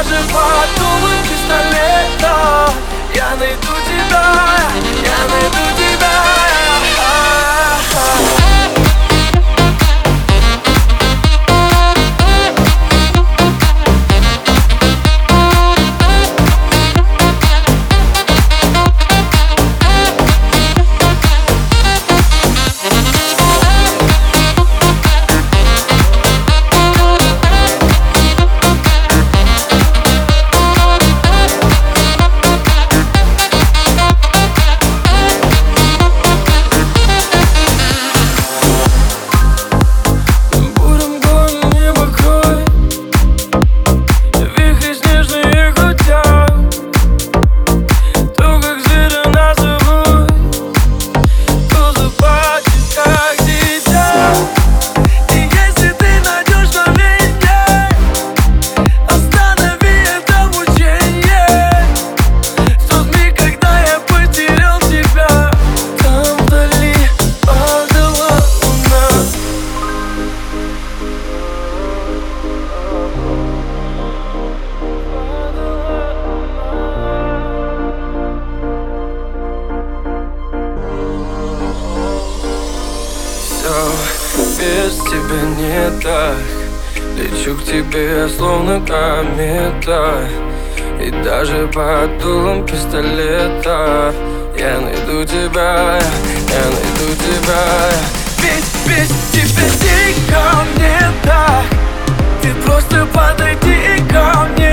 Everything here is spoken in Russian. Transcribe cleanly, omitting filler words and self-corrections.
даже под дулом пистолета я найду тебя, я найду тебя. Без тебя не так. Лечу к тебе, словно комета. И даже под дулом пистолета я найду тебя, я найду тебя. Ведь без тебя дико мне так. Ты просто подойди ко мне.